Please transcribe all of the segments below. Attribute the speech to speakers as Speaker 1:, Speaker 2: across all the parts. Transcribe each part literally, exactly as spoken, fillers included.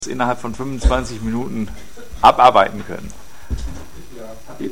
Speaker 1: innerhalb von fünfundzwanzig Minuten abarbeiten können.
Speaker 2: Ja,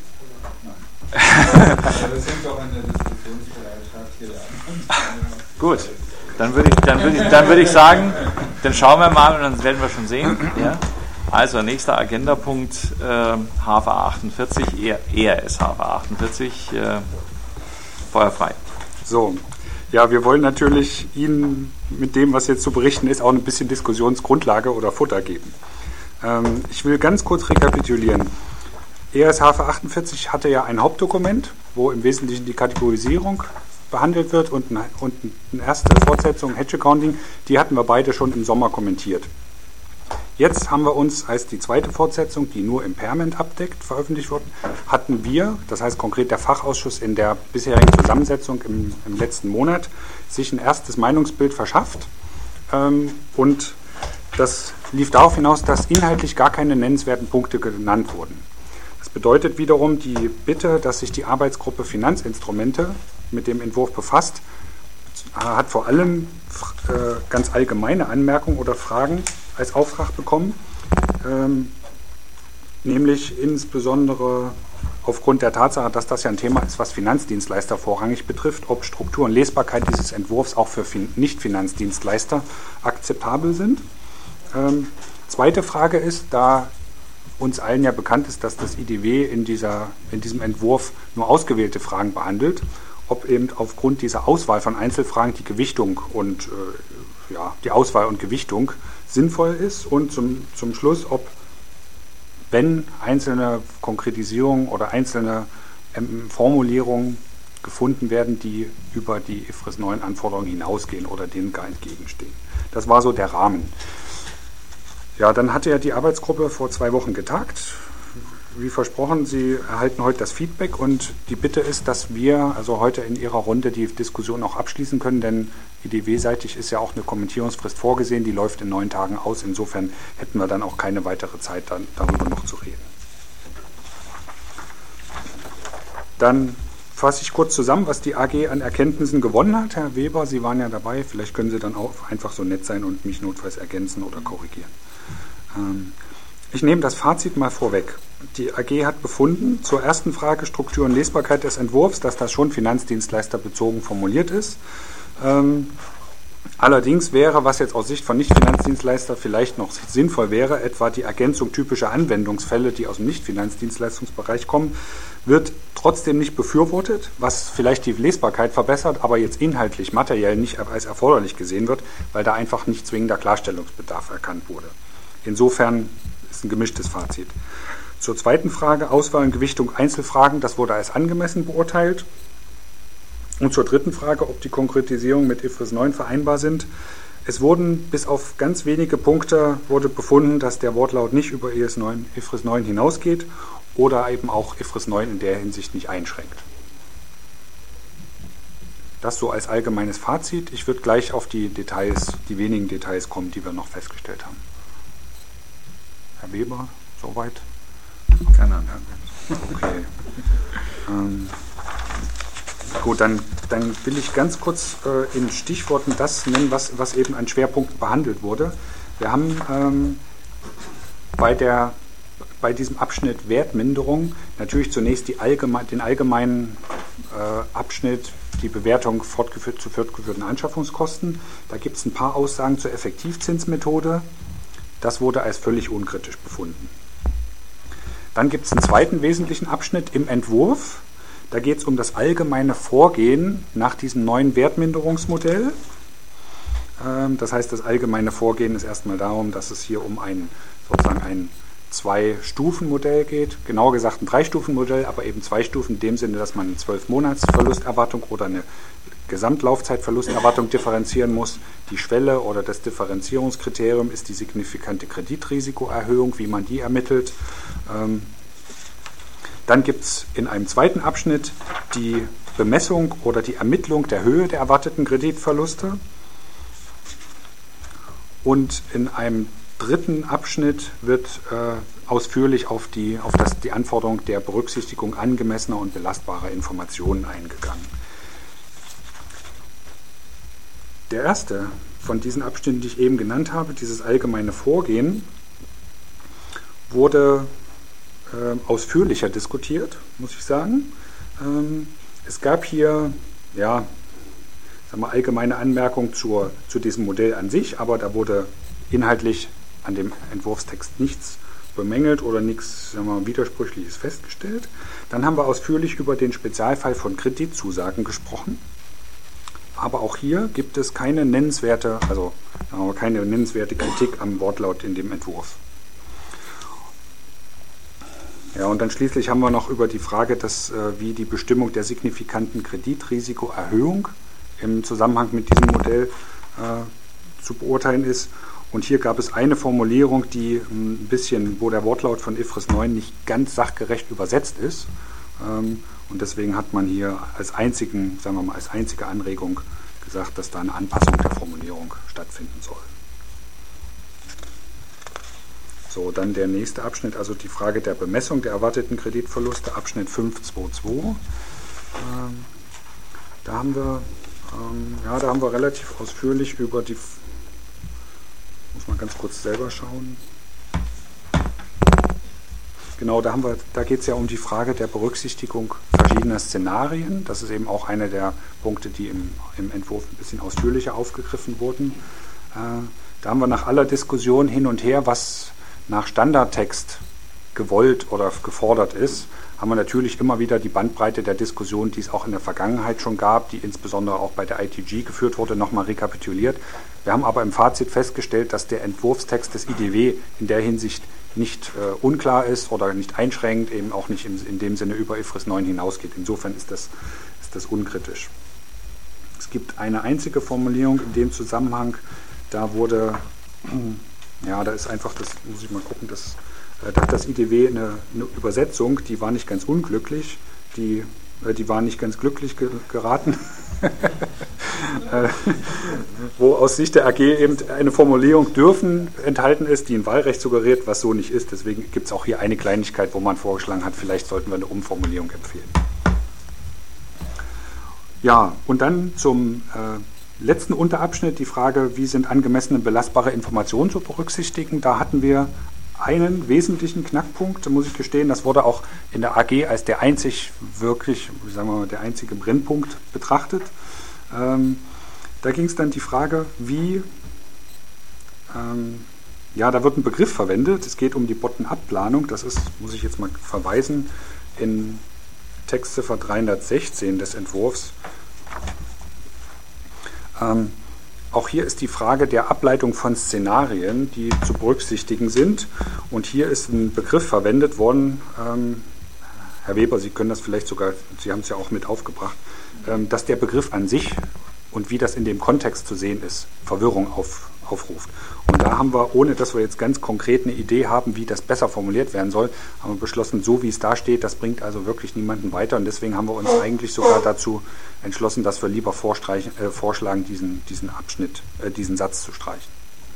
Speaker 2: das hängt doch an der Diskussionsbereitschaft hier an.
Speaker 1: Gut, dann würde ich, dann würde ich, dann würde ich sagen, dann schauen wir mal und dann werden wir schon sehen. Ja? Also nächster Agendapunkt, äh, H V A achtundvierzig, E R S H V A achtundvierzig, äh, Feuer frei.
Speaker 3: So, ja, wir wollen natürlich Ihnen mit dem, was jetzt zu berichten ist, auch ein bisschen Diskussionsgrundlage oder Futter geben. Ähm, ich will ganz kurz rekapitulieren. E R S H V A achtundvierzig hatte ja ein Hauptdokument, wo im Wesentlichen die Kategorisierung behandelt wird und eine, und eine erste Fortsetzung, Hedge Accounting, die hatten wir beide schon im Sommer kommentiert. Jetzt haben wir uns als die zweite Fortsetzung, die nur Impairment abdeckt, veröffentlicht worden, hatten wir, das heißt konkret der Fachausschuss in der bisherigen Zusammensetzung im, im letzten Monat, sich ein erstes Meinungsbild verschafft. Ähm, und das lief darauf hinaus, dass inhaltlich gar keine nennenswerten Punkte genannt wurden. Das bedeutet wiederum die Bitte, dass sich die Arbeitsgruppe Finanzinstrumente mit dem Entwurf befasst, hat vor allem äh, ganz allgemeine Anmerkungen oder Fragen als Auftrag bekommen, ähm, nämlich insbesondere aufgrund der Tatsache, dass das ja ein Thema ist, was Finanzdienstleister vorrangig betrifft, ob Struktur und Lesbarkeit dieses Entwurfs auch für fin- Nicht-Finanzdienstleister akzeptabel sind. Ähm, zweite Frage ist, da uns allen ja bekannt ist, dass das I D W in, dieser, in diesem Entwurf nur ausgewählte Fragen behandelt, ob eben aufgrund dieser Auswahl von Einzelfragen die Gewichtung und äh, ja, die Auswahl und Gewichtung sinnvoll ist, und zum, zum Schluss, ob, wenn einzelne Konkretisierungen oder einzelne ähm, Formulierungen gefunden werden, die über die I F R S neun Anforderungen hinausgehen oder denen gar entgegenstehen. Das war so der Rahmen. Ja, dann hatte ja die Arbeitsgruppe vor zwei Wochen getagt. Wie versprochen, Sie erhalten heute das Feedback, und die Bitte ist, dass wir also heute in Ihrer Runde die Diskussion auch abschließen können, denn I D W-seitig ist ja auch eine Kommentierungsfrist vorgesehen, die läuft in neun Tagen aus. Insofern hätten wir dann auch keine weitere Zeit, dann darüber noch zu reden. Dann fasse ich kurz zusammen, was die A G an Erkenntnissen gewonnen hat. Herr Weber, Sie waren ja dabei, vielleicht können Sie dann auch einfach so nett sein und mich notfalls ergänzen oder korrigieren. Ähm, ich nehme das Fazit mal vorweg. Die A G hat befunden, zur ersten Frage Struktur und Lesbarkeit des Entwurfs, dass das schon finanzdienstleisterbezogen formuliert ist. Ähm, allerdings wäre, was jetzt aus Sicht von Nicht-Finanzdienstleister vielleicht noch sinnvoll wäre, etwa die Ergänzung typischer Anwendungsfälle, die aus dem Nicht-Finanzdienstleistungsbereich kommen, wird trotzdem nicht befürwortet, was vielleicht die Lesbarkeit verbessert, aber jetzt inhaltlich, materiell nicht als erforderlich gesehen wird, weil da einfach nicht zwingender Klarstellungsbedarf erkannt wurde. Insofern ist ein gemischtes Fazit. Zur zweiten Frage, Auswahl und Gewichtung Einzelfragen, das wurde als angemessen beurteilt. Und zur dritten Frage, ob die Konkretisierungen mit I F R S neun vereinbar sind. Es wurden bis auf ganz wenige Punkte wurde befunden, dass der Wortlaut nicht über I F R S neun hinausgeht oder eben auch I F R S neun in der Hinsicht nicht einschränkt. Das so als allgemeines Fazit. Ich würde gleich auf die Details, die wenigen Details kommen, die wir noch festgestellt haben. Herr Weber, soweit?
Speaker 1: Keine Ahnung.
Speaker 3: Okay. ähm, gut, dann, dann will ich ganz kurz äh, in Stichworten das nennen, was, was eben an Schwerpunkten behandelt wurde. Wir haben ähm, bei, der, bei diesem Abschnitt Wertminderung natürlich zunächst die allgeme- den allgemeinen äh, Abschnitt, die Bewertung fortgeführt, zu fortgeführten Anschaffungskosten. Da gibt es ein paar Aussagen zur Effektivzinsmethode. Das wurde als völlig unkritisch befunden. Dann gibt es einen zweiten wesentlichen Abschnitt im Entwurf. Da geht es um das allgemeine Vorgehen nach diesem neuen Wertminderungsmodell. Ähm, das heißt, das allgemeine Vorgehen ist erstmal darum, dass es hier um ein, sozusagen ein Zwei-Stufen-Modell geht. Genauer gesagt ein Drei-Stufen-Modell, aber eben zwei Stufen in dem Sinne, dass man eine zwölf-Monats-Verlusterwartung oder eine Gesamtlaufzeitverlusterwartung differenzieren muss. Die Schwelle oder das Differenzierungskriterium ist die signifikante Kreditrisikoerhöhung, wie man die ermittelt. Ähm, dann gibt es in einem zweiten Abschnitt die Bemessung oder die Ermittlung der Höhe der erwarteten Kreditverluste. Und in einem dritten Abschnitt wird äh, ausführlich auf, die, auf das, die Anforderung der Berücksichtigung angemessener und belastbarer Informationen eingegangen. Der erste von diesen Abschnitten, die ich eben genannt habe, dieses allgemeine Vorgehen, wurde äh, ausführlicher diskutiert, muss ich sagen. Ähm, es gab hier, ja, sagen wir, allgemeine Anmerkungen zur, zu diesem Modell an sich, aber da wurde inhaltlich an dem Entwurfstext nichts bemängelt oder nichts, sagen wir, Widersprüchliches festgestellt. Dann haben wir ausführlich über den Spezialfall von Kreditzusagen gesprochen. Aber auch hier gibt es keine nennenswerte, also sagen wir, keine nennenswerte Kritik am Wortlaut in dem Entwurf. Ja, und dann schließlich haben wir noch über die Frage, dass, äh, wie die Bestimmung der signifikanten Kreditrisikoerhöhung im Zusammenhang mit diesem Modell äh, zu beurteilen ist. Und hier gab es eine Formulierung, die ein bisschen, wo der Wortlaut von I F R S neun nicht ganz sachgerecht übersetzt ist. Ähm, und deswegen hat man hier als einzigen, sagen wir mal, als einzige Anregung gesagt, dass da eine Anpassung der Formulierung stattfinden soll. So, dann der nächste Abschnitt, also die Frage der Bemessung der erwarteten Kreditverluste, Abschnitt fünf Punkt zwei Punkt zwei. Ähm, da haben wir, ähm, ja, da haben wir relativ ausführlich über die, muss man ganz kurz selber schauen. Genau, da, haben wir, da geht es ja um die Frage der Berücksichtigung verschiedener Szenarien. Das ist eben auch einer der Punkte, die im, im Entwurf ein bisschen ausführlicher aufgegriffen wurden. Äh, da haben wir nach aller Diskussion hin und her, was nach Standardtext gewollt oder gefordert ist, haben wir natürlich immer wieder die Bandbreite der Diskussion, die es auch in der Vergangenheit schon gab, die insbesondere auch bei der I T G geführt wurde, nochmal rekapituliert. Wir haben aber im Fazit festgestellt, dass der Entwurfstext des I D W in der Hinsicht nicht äh, unklar ist oder nicht einschränkt, eben auch nicht in, in dem Sinne über I F R S neun hinausgeht. Insofern ist das, ist das unkritisch. Es gibt eine einzige Formulierung in dem Zusammenhang, da wurde, ja, da ist einfach, das muss ich mal gucken, das, äh, da hat das I D W eine, eine Übersetzung, die war nicht ganz unglücklich, die, äh, die war nicht ganz glücklich ge geraten. äh, wo aus Sicht der A G eben eine Formulierung dürfen enthalten ist, die ein Wahlrecht suggeriert, was so nicht ist. Deswegen gibt es auch hier eine Kleinigkeit, wo man vorgeschlagen hat, vielleicht sollten wir eine Umformulierung empfehlen. Ja, und dann zum äh, letzten Unterabschnitt die Frage, wie sind angemessene belastbare Informationen zu berücksichtigen. Da hatten wir einen wesentlichen Knackpunkt, muss ich gestehen, das wurde auch in der A G als der einzig wirklich, sagen wir mal, der einzige Brennpunkt betrachtet. Ähm, da ging es dann die Frage, wie, ähm, ja, da wird ein Begriff verwendet, es geht um die Bottom-up-Planung, das ist, muss ich jetzt mal verweisen, in Textziffer dreihundertsechzehn des Entwurfs. Ähm, Auch hier ist die Frage der Ableitung von Szenarien, die zu berücksichtigen sind. Und hier ist ein Begriff verwendet worden, ähm, Herr Weber, Sie können das vielleicht sogar, Sie haben es ja auch mit aufgebracht, ähm, dass der Begriff an sich und wie das in dem Kontext zu sehen ist, Verwirrung auf, aufruft. Und da haben wir, ohne dass wir jetzt ganz konkret eine Idee haben, wie das besser formuliert werden soll, haben wir beschlossen, so wie es da steht, das bringt also wirklich niemanden weiter. Und deswegen haben wir uns eigentlich sogar dazu entschlossen, dass wir lieber äh, vorschlagen, diesen, diesen Abschnitt, äh, diesen Satz zu streichen.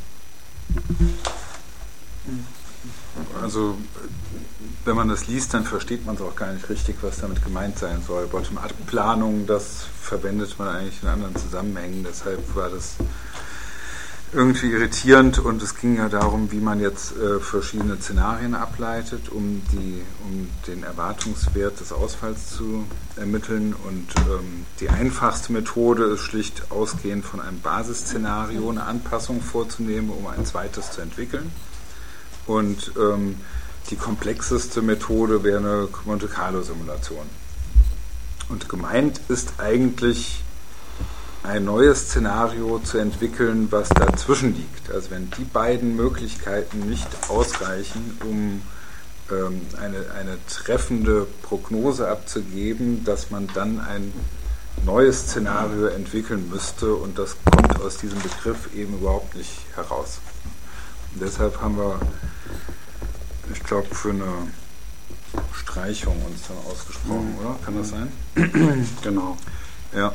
Speaker 2: Also, wenn man das liest, dann versteht man es auch gar nicht richtig, was damit gemeint sein soll. Bottom-up-Planung, das verwendet man eigentlich in anderen Zusammenhängen, deshalb war das irgendwie irritierend und es ging ja darum, wie man jetzt äh, verschiedene Szenarien ableitet, um, die, um den Erwartungswert des Ausfalls zu ermitteln und ähm, die einfachste Methode ist schlicht ausgehend von einem Basisszenario eine Anpassung vorzunehmen, um ein zweites zu entwickeln und ähm, die komplexeste Methode wäre eine Monte-Carlo-Simulation. Und gemeint ist eigentlich ein neues Szenario zu entwickeln, was dazwischen liegt. Also wenn die beiden Möglichkeiten nicht ausreichen, um ähm, eine, eine treffende Prognose abzugeben, dass man dann ein neues Szenario entwickeln müsste und das kommt aus diesem Begriff eben überhaupt nicht heraus. Und deshalb haben wir, ich glaube, für eine Streichung uns dann ausgesprochen, mhm. oder? Kann das sein?
Speaker 3: Genau.
Speaker 2: Ja.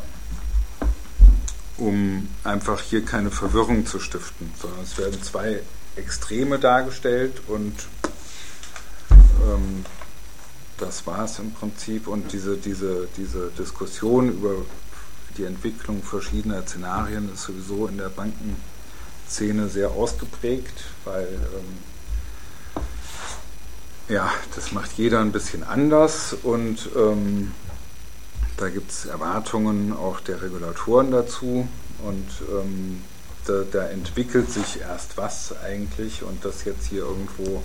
Speaker 2: Um einfach hier keine Verwirrung zu stiften, sondern es werden zwei Extreme dargestellt und ähm, das war es im Prinzip. Und diese, diese, diese Diskussion über die Entwicklung verschiedener Szenarien ist sowieso in der Bankenszene sehr ausgeprägt, weil ähm, ja, das macht jeder ein bisschen anders und ähm, da gibt es Erwartungen auch der Regulatoren dazu und ähm, da, da entwickelt sich erst was eigentlich und das jetzt hier irgendwo,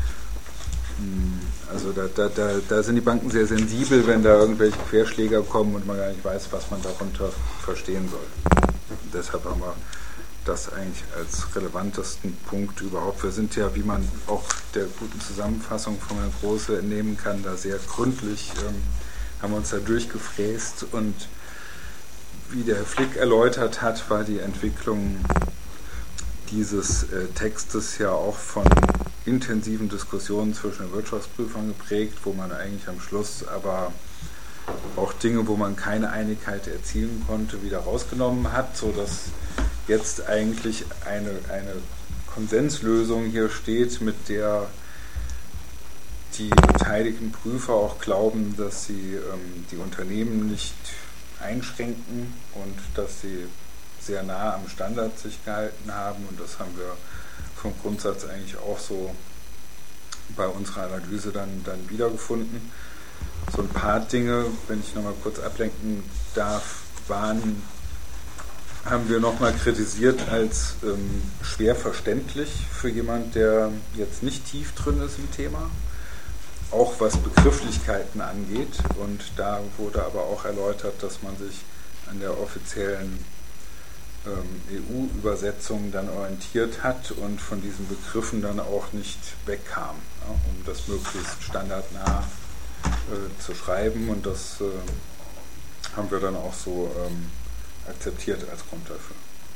Speaker 2: mh, also da, da, da, da sind die Banken sehr sensibel, wenn da irgendwelche Querschläger kommen und man gar nicht weiß, was man darunter verstehen soll. Und deshalb haben wir das eigentlich als relevantesten Punkt überhaupt. Wir sind ja, wie man auch der guten Zusammenfassung von Herrn Große entnehmen kann, da sehr gründlich, ähm, haben wir uns da durchgefräst und wie der Herr Flick erläutert hat, war die Entwicklung dieses äh, Textes ja auch von intensiven Diskussionen zwischen den Wirtschaftsprüfern geprägt, wo man eigentlich am Schluss aber auch Dinge, wo man keine Einigkeit erzielen konnte, wieder rausgenommen hat, sodass jetzt eigentlich eine, eine Konsenslösung hier steht, mit der die beteiligten Prüfer auch glauben, dass sie ähm, die Unternehmen nicht einschränken und dass sie sehr nah am Standard sich gehalten haben und das haben wir vom Grundsatz eigentlich auch so bei unserer Analyse dann, dann wiedergefunden. So ein paar Dinge, wenn ich nochmal kurz ablenken darf, waren, haben wir nochmal kritisiert als ähm, schwer verständlich für jemand, der jetzt nicht tief drin ist im Thema. Auch was Begrifflichkeiten angeht und da wurde aber auch erläutert, dass man sich an der offiziellen ähm, E U-Übersetzung dann orientiert hat und von diesen Begriffen dann auch nicht wegkam, ja, um das möglichst standardnah äh, zu schreiben und das äh, haben wir dann auch so ähm, akzeptiert als Grund dafür.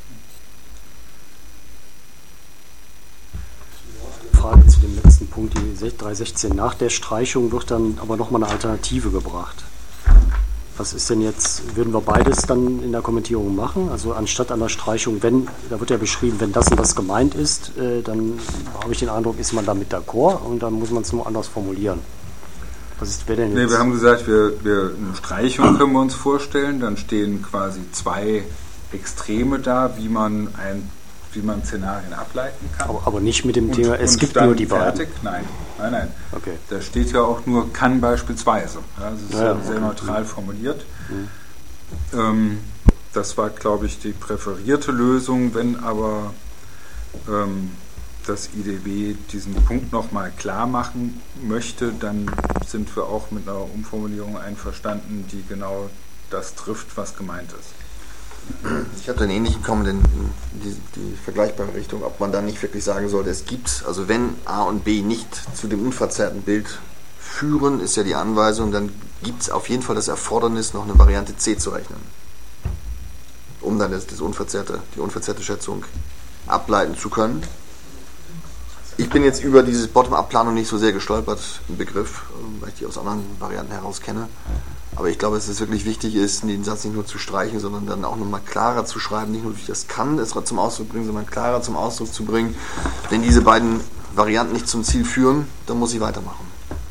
Speaker 4: Frage zu dem letzten Punkt, die drei sechzehn. Nach der Streichung wird dann aber nochmal eine Alternative gebracht. Was ist denn jetzt, würden wir beides dann in der Kommentierung machen? Also anstatt einer Streichung, wenn, da wird ja beschrieben, wenn das und das gemeint ist, äh, dann habe ich den Eindruck, ist man damit d'accord und dann muss man es nur anders formulieren. Was ist, wer denn jetzt?
Speaker 2: Nee, wir haben gesagt, wir, wir eine Streichung können wir uns vorstellen, dann stehen quasi zwei Extreme da, wie man ein wie man Szenarien ableiten kann.
Speaker 4: Aber, aber nicht mit dem
Speaker 2: und,
Speaker 4: Thema, es
Speaker 2: und
Speaker 4: gibt
Speaker 2: dann
Speaker 4: nur die
Speaker 2: fertig.
Speaker 4: beiden.
Speaker 2: Nein, nein, nein.
Speaker 4: Okay.
Speaker 2: Da steht ja auch nur kann beispielsweise. Ja, das ist
Speaker 4: ja, ja,
Speaker 2: sehr
Speaker 4: okay.
Speaker 2: neutral formuliert.
Speaker 4: Mhm.
Speaker 2: Ähm, das war, glaube ich, die präferierte Lösung. Wenn aber ähm, das I D B diesen Punkt nochmal klar machen möchte, dann sind wir auch mit einer Umformulierung einverstanden, die genau das trifft, was gemeint ist.
Speaker 5: Ich hatte einen ähnlichen Kommen in die, die vergleichbare Richtung, ob man dann nicht wirklich sagen sollte, es gibt, also wenn A und B nicht zu dem unverzerrten Bild führen, ist ja die Anweisung, dann gibt es auf jeden Fall das Erfordernis, noch eine Variante C zu rechnen, um dann das, das unverzerrte, die unverzerrte Schätzung ableiten zu können. Ich bin jetzt über diese Bottom-up-Planung nicht so sehr gestolpert im Begriff, weil ich die aus anderen Varianten heraus kenne. Aber ich glaube, dass es wirklich wichtig ist, den Satz nicht nur zu streichen, sondern dann auch nochmal klarer zu schreiben, nicht nur durch das Kann es zum Ausdruck bringen, sondern klarer zum Ausdruck zu bringen. Wenn diese beiden Varianten nicht zum Ziel führen, dann muss ich weitermachen.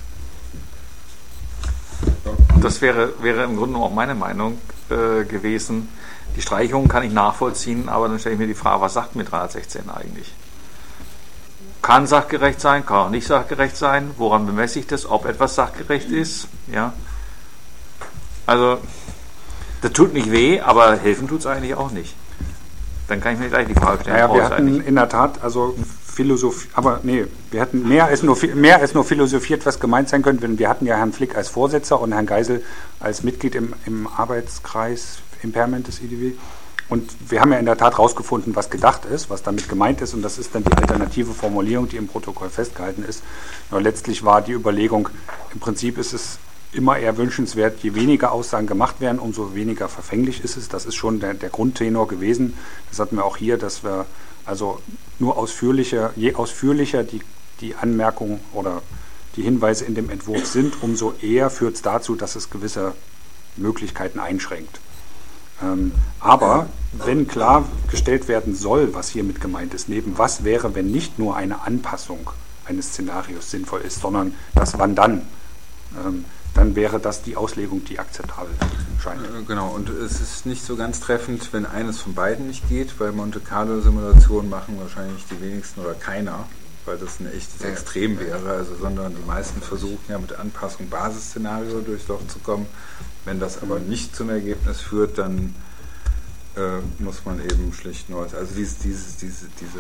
Speaker 1: Das wäre, wäre im Grunde auch meine Meinung äh, gewesen. Die Streichung kann ich nachvollziehen, aber dann stelle ich mir die Frage, was sagt mir dreihundertsechzehn eigentlich? Kann sachgerecht sein, kann auch nicht sachgerecht sein. Woran bemesse ich das, ob etwas sachgerecht ist? Ja. Also, das tut nicht weh, aber helfen tut es eigentlich auch nicht. Dann kann ich mir gleich die Frage stellen.
Speaker 3: Naja, wir hatten in der Tat, also Philosophie, aber nee, wir hatten mehr als, nur, mehr als nur philosophiert, was gemeint sein könnte. Wir hatten ja Herrn Flick als Vorsetzer und Herrn Geisel als Mitglied im, im Arbeitskreis Impairment des I D W. Und wir haben ja in der Tat rausgefunden, was gedacht ist, was damit gemeint ist. Und das ist dann die alternative Formulierung, die im Protokoll festgehalten ist. Nur letztlich war die Überlegung, im Prinzip ist es immer eher wünschenswert, je weniger Aussagen gemacht werden, umso weniger verfänglich ist es. Das ist schon der, der Grundtenor gewesen. Das hatten wir auch hier, dass wir also nur ausführlicher, je ausführlicher die, die Anmerkungen oder die Hinweise in dem Entwurf sind, umso eher führt es dazu, dass es gewisse Möglichkeiten einschränkt. Ähm, aber wenn klargestellt werden soll, was hiermit gemeint ist, neben was wäre, wenn nicht nur eine Anpassung eines Szenarios sinnvoll ist, sondern das wann dann, ähm, dann wäre das die Auslegung, die akzeptabel scheint.
Speaker 2: Genau, und es ist nicht so ganz treffend, wenn eines von beiden nicht geht, weil Monte Carlo Simulationen machen wahrscheinlich die wenigsten oder keiner, weil das ein echtes ja. Extrem wäre, also, sondern die meisten versuchen ja mit Anpassung Basisszenario durchs Loch zu kommen. Wenn das aber nicht zum Ergebnis führt, dann äh, muss man eben schlicht neues, also dieses, dieses, diese, diese,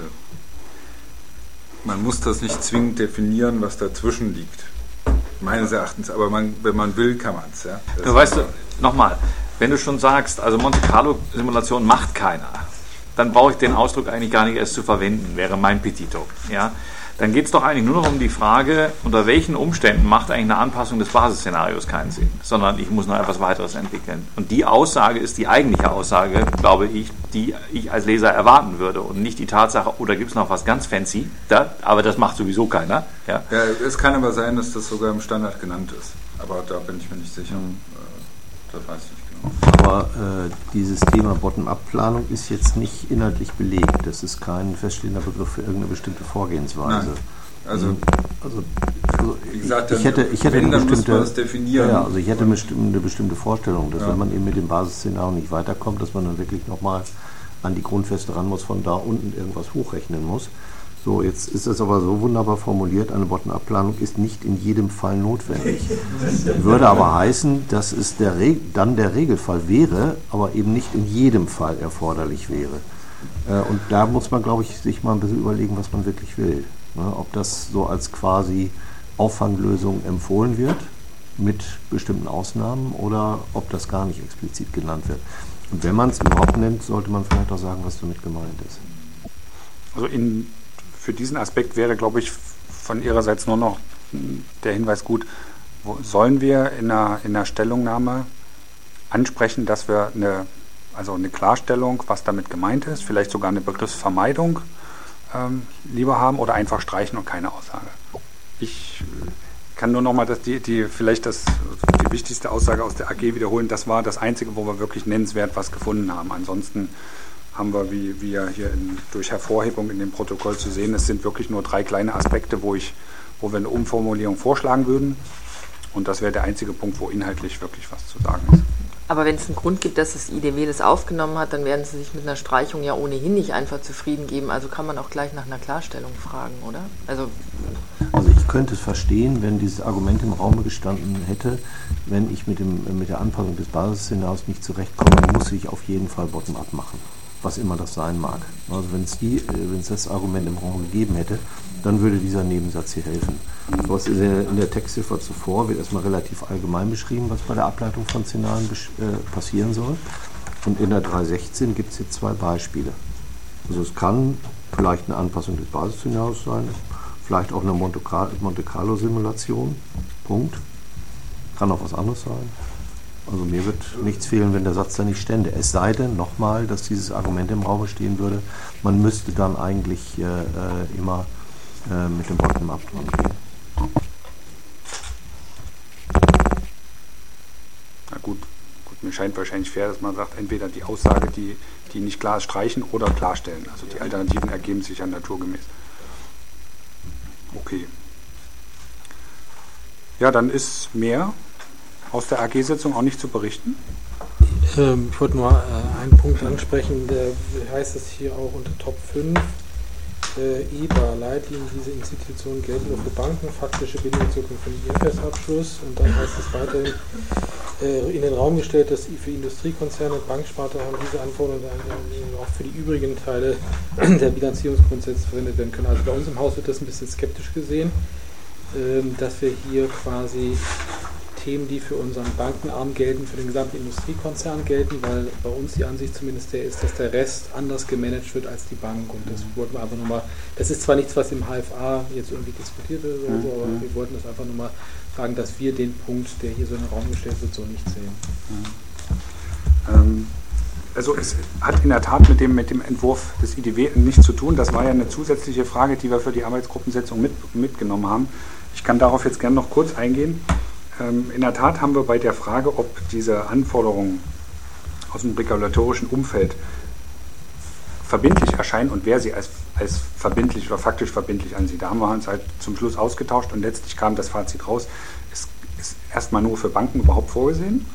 Speaker 2: man muss das nicht zwingend definieren, was dazwischen liegt. Meines Erachtens, aber man, wenn man will, kann man es. Ja?
Speaker 1: Du weißt, nochmal, wenn du schon sagst, also Monte Carlo Simulation macht keiner, dann brauche ich den Ausdruck eigentlich gar nicht erst zu verwenden, wäre mein Petito. Ja? Dann geht es doch eigentlich nur noch um die Frage, unter welchen Umständen macht eigentlich eine Anpassung des Basisszenarios keinen Sinn, sondern ich muss noch etwas weiteres entwickeln. Und die Aussage ist die eigentliche Aussage, glaube ich, die ich als Leser erwarten würde und nicht die Tatsache, oh, da gibt es noch was ganz fancy, da, aber das macht sowieso keiner. Ja?
Speaker 2: Ja, es kann aber sein, dass das sogar im Standard genannt ist, aber da bin ich mir nicht sicher. Mhm. Das weiß ich nicht genau.
Speaker 6: Aber äh, dieses Thema Bottom-up-Planung ist jetzt nicht inhaltlich belegt. Das ist kein feststehender Begriff für irgendeine bestimmte Vorgehensweise.
Speaker 2: Nein. Also,
Speaker 6: also, also
Speaker 2: wie gesagt,
Speaker 6: ich, ich hätte, ich hätte
Speaker 2: wenn,
Speaker 6: eine
Speaker 2: dann
Speaker 6: bestimmte,
Speaker 2: muss man das definieren.
Speaker 6: Ja, also ich hätte eine bestimmte Vorstellung, dass
Speaker 2: ja.
Speaker 6: wenn man eben mit dem Basisszenario nicht weiterkommt, dass man dann wirklich nochmal an die Grundfeste ran muss, von da unten irgendwas hochrechnen muss. So, jetzt ist es aber so wunderbar formuliert, eine Bottom-up-Planung ist nicht in jedem Fall notwendig. Würde aber heißen, dass es der Re- dann der Regelfall wäre, aber eben nicht in jedem Fall erforderlich wäre. Äh, und da muss man, glaube ich, sich mal ein bisschen überlegen, was man wirklich will. Ne? Ob das so als quasi Auffanglösung empfohlen wird, mit bestimmten Ausnahmen, oder ob das gar nicht explizit genannt wird. Und wenn man es überhaupt nennt, sollte man vielleicht auch sagen, was damit gemeint ist.
Speaker 3: Also in Für diesen Aspekt wäre, glaube ich, von Ihrerseits nur noch der Hinweis gut, wo, sollen wir in einer, in einer Stellungnahme ansprechen, dass wir eine, also eine Klarstellung, was damit gemeint ist, vielleicht sogar eine Begriffsvermeidung ähm, lieber haben oder einfach streichen und keine Aussage. Ich kann nur noch mal das, die, die, vielleicht das, die wichtigste Aussage aus der A G wiederholen. Das war das Einzige, wo wir wirklich nennenswert was gefunden haben. Ansonsten haben wir, wie, wie ja hier in, durch Hervorhebung in dem Protokoll zu sehen, es sind wirklich nur drei kleine Aspekte, wo, ich, wo wir eine Umformulierung vorschlagen würden. Und das wäre der einzige Punkt, wo inhaltlich wirklich was zu sagen ist.
Speaker 7: Aber wenn es einen Grund gibt, dass das I D W das aufgenommen hat, dann werden Sie sich mit einer Streichung ja ohnehin nicht einfach zufrieden geben. Also kann man auch gleich nach einer Klarstellung fragen, oder? Also,
Speaker 6: also ich könnte es verstehen, wenn dieses Argument im Raum gestanden hätte, wenn ich mit, dem, mit der Anpassung des Basisszenarios nicht zurechtkomme, muss ich auf jeden Fall Bottom-up machen. Was immer das sein mag. Also wenn es die, wenn es das Argument im Raum gegeben hätte, dann würde dieser Nebensatz hier helfen. Was in der, in der Textziffer zuvor wird erstmal relativ allgemein beschrieben, was bei der Ableitung von Szenarien äh, passieren soll. Und in der drei sechzehn gibt es jetzt zwei Beispiele. Also es kann vielleicht eine Anpassung des Basisszenarios sein, vielleicht auch eine Monte Carlo Simulation. Punkt. Kann auch was anderes sein. Also mir wird nichts fehlen, wenn der Satz da nicht stände. Es sei denn, nochmal, dass dieses Argument im Raum stehen würde, man müsste dann eigentlich äh, äh, immer äh, mit dem Bottom-up dran gehen.
Speaker 3: Na gut, gut, mir scheint wahrscheinlich fair, dass man sagt, entweder die Aussage, die, die nicht klar ist, streichen oder klarstellen. Also die Alternativen ergeben sich ja naturgemäß. Okay. Ja, dann ist mehr aus der A G-Sitzung auch nicht zu berichten?
Speaker 8: Ähm, ich wollte nur äh, einen Punkt ansprechen, der heißt es hier auch unter Top fünf. Äh, E B A, Leitlinien dieser Institutionen gelten nur für Banken, faktische Bindungswirkung für den I F S-Abschluss. Und dann heißt es weiterhin, äh, in den Raum gestellt, dass für Industriekonzerne und Banksparte haben diese Anforderungen auch für die übrigen Teile der Bilanzierungsgrundsätze verwendet werden können. Also bei uns im Haus wird das ein bisschen skeptisch gesehen, äh, dass wir hier quasi Themen, die für unseren Bankenarm gelten, für den gesamten Industriekonzern gelten, weil bei uns die Ansicht zumindest der ist, dass der Rest anders gemanagt wird als die Bank. Und das wollten wir einfach nochmal, das ist zwar nichts, was im H F A jetzt irgendwie diskutiert wird, oder so, aber mhm. wir wollten das einfach nochmal sagen, dass wir den Punkt, der hier so in den Raum gestellt wird, so nicht sehen.
Speaker 3: Mhm. Ähm, also es hat in der Tat mit dem, mit dem Entwurf des I D W nichts zu tun. Das war ja eine zusätzliche Frage, die wir für die Arbeitsgruppensitzung mit, mitgenommen haben. Ich kann darauf jetzt gerne noch kurz eingehen. In der Tat haben wir bei der Frage, ob diese Anforderungen aus dem regulatorischen Umfeld verbindlich erscheinen und wer sie als, als verbindlich oder faktisch verbindlich ansieht. Da haben wir uns halt zum Schluss ausgetauscht und letztlich kam das Fazit raus, es ist erstmal nur für Banken überhaupt vorgesehen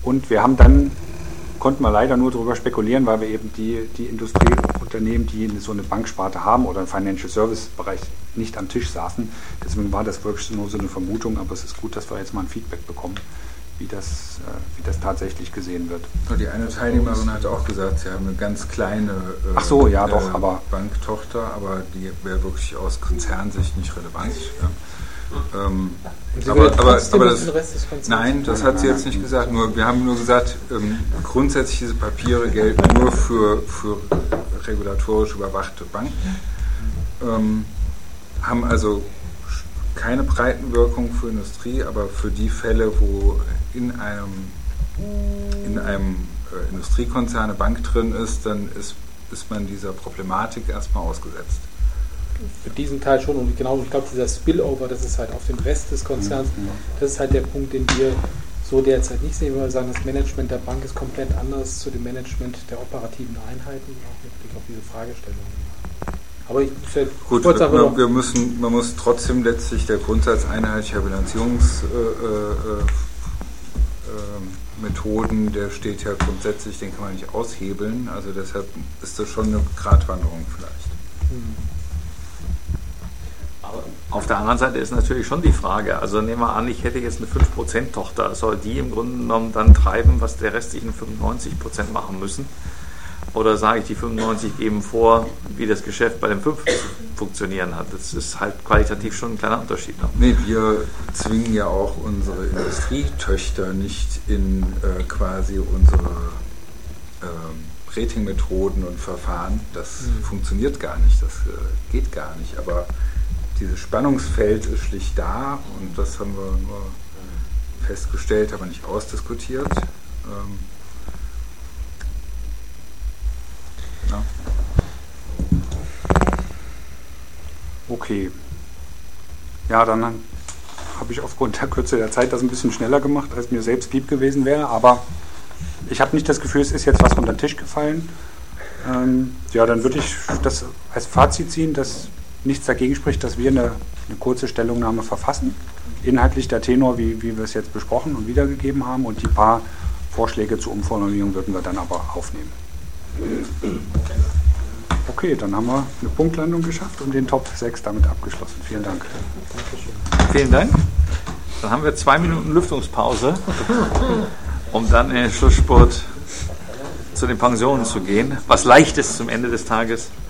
Speaker 3: Und wir haben dann, konnten wir leider nur darüber spekulieren, weil wir eben die, die Industrieunternehmen, die so eine Banksparte haben oder im Financial Service Bereich nicht am Tisch saßen. Deswegen war das wirklich nur so eine Vermutung, aber es ist gut, dass wir jetzt mal ein Feedback bekommen, wie das, äh, wie das tatsächlich gesehen wird.
Speaker 2: Und die eine Teilnehmerin hat auch gesagt, sie haben eine ganz kleine äh,
Speaker 3: Ach so, ja, doch,
Speaker 2: äh,
Speaker 3: aber
Speaker 2: Banktochter, aber die wäre wirklich aus Konzernsicht nicht relevant. Ja. Ähm,
Speaker 8: Sie
Speaker 2: aber,
Speaker 8: will
Speaker 2: aber,
Speaker 8: trotzdem
Speaker 2: aber
Speaker 8: den
Speaker 2: das,
Speaker 8: Rest des Konzerns.
Speaker 2: nein, das hat sie jetzt nicht gesagt. Nur, wir haben nur gesagt, ähm, grundsätzlich diese Papiere gelten nur für, für regulatorisch überwachte Banken, ähm, haben also keine Breitenwirkung für Industrie, aber für die Fälle, wo in einem, in einem äh, Industriekonzern eine Bank drin ist, dann ist, ist man dieser Problematik erstmal ausgesetzt.
Speaker 8: Für diesen Teil schon und genau, ich glaube, dieser Spillover, das ist halt auf den Rest des Konzerns, das ist halt der Punkt, den wir so derzeit nicht sehen, weil wir sagen, das Management der Bank ist komplett anders zu dem Management der operativen Einheiten, auch mit Blick auf diese Fragestellung. Aber ich, ich
Speaker 2: Gut, wir, wir müssen, man muss trotzdem letztlich der Grundsatz einheitlicher Bilanzierungsmethoden, äh, äh, äh, der steht ja grundsätzlich, den kann man nicht aushebeln, also deshalb ist das schon eine Gratwanderung vielleicht. Hm.
Speaker 1: Auf der anderen Seite ist natürlich schon die Frage, also nehmen wir an, ich hätte jetzt eine fünf Prozent Tochter, soll die im Grunde genommen dann treiben, was der restlichen fünfundneunzig Prozent machen müssen? Oder sage ich, die fünfundneunzig geben vor, wie das Geschäft bei den fünf zu funktionieren hat? Das ist halt qualitativ schon ein kleiner Unterschied. Ne?
Speaker 2: Nee, wir zwingen ja auch unsere Industrietöchter nicht in äh, quasi unsere äh, Ratingmethoden und Verfahren. Das mhm. funktioniert gar nicht, das äh, geht gar nicht. Aber dieses Spannungsfeld ist schlicht da und das haben wir nur festgestellt, aber nicht ausdiskutiert. Ähm, ja.
Speaker 3: Okay. Ja, dann habe ich aufgrund der Kürze der Zeit das ein bisschen schneller gemacht, als mir selbst lieb gewesen wäre, aber ich habe nicht das Gefühl, es ist jetzt was unter den Tisch gefallen. Ähm, ja, dann würde ich das als Fazit ziehen, dass nichts dagegen spricht, dass wir eine, eine kurze Stellungnahme verfassen. Inhaltlich der Tenor, wie, wie wir es jetzt besprochen und wiedergegeben haben, und die paar Vorschläge zur Umformulierung würden wir dann aber aufnehmen. Okay, dann haben wir eine Punktlandung geschafft und den Top sechs damit abgeschlossen. Vielen Dank.
Speaker 1: Vielen Dank. Dann haben wir zwei Minuten Lüftungspause, um dann in den Schlussspurt zu den Pensionen zu gehen. Was leicht ist zum Ende des Tages.